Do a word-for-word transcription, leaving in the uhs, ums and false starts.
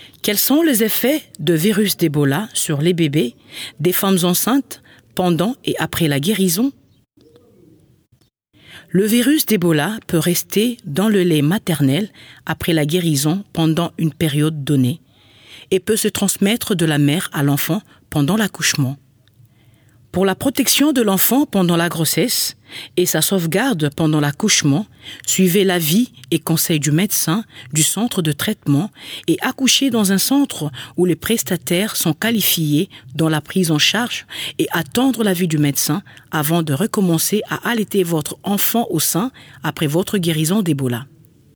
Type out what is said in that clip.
Quels sont les effets de virus d'Ebola sur les bébés, des femmes enceintes, pendant et après la guérison? Le virus d'Ebola peut rester dans le lait maternel après la guérison pendant une période donnée et peut se transmettre de la mère à l'enfant pendant l'accouchement. Pour la protection de l'enfant pendant la grossesse et sa sauvegarde pendant l'accouchement, suivez l'avis et conseils du médecin du centre de traitement et accouchez dans un centre où les prestataires sont qualifiés dans la prise en charge et attendre l'avis du médecin avant de recommencer à allaiter votre enfant au sein après votre guérison d'Ebola.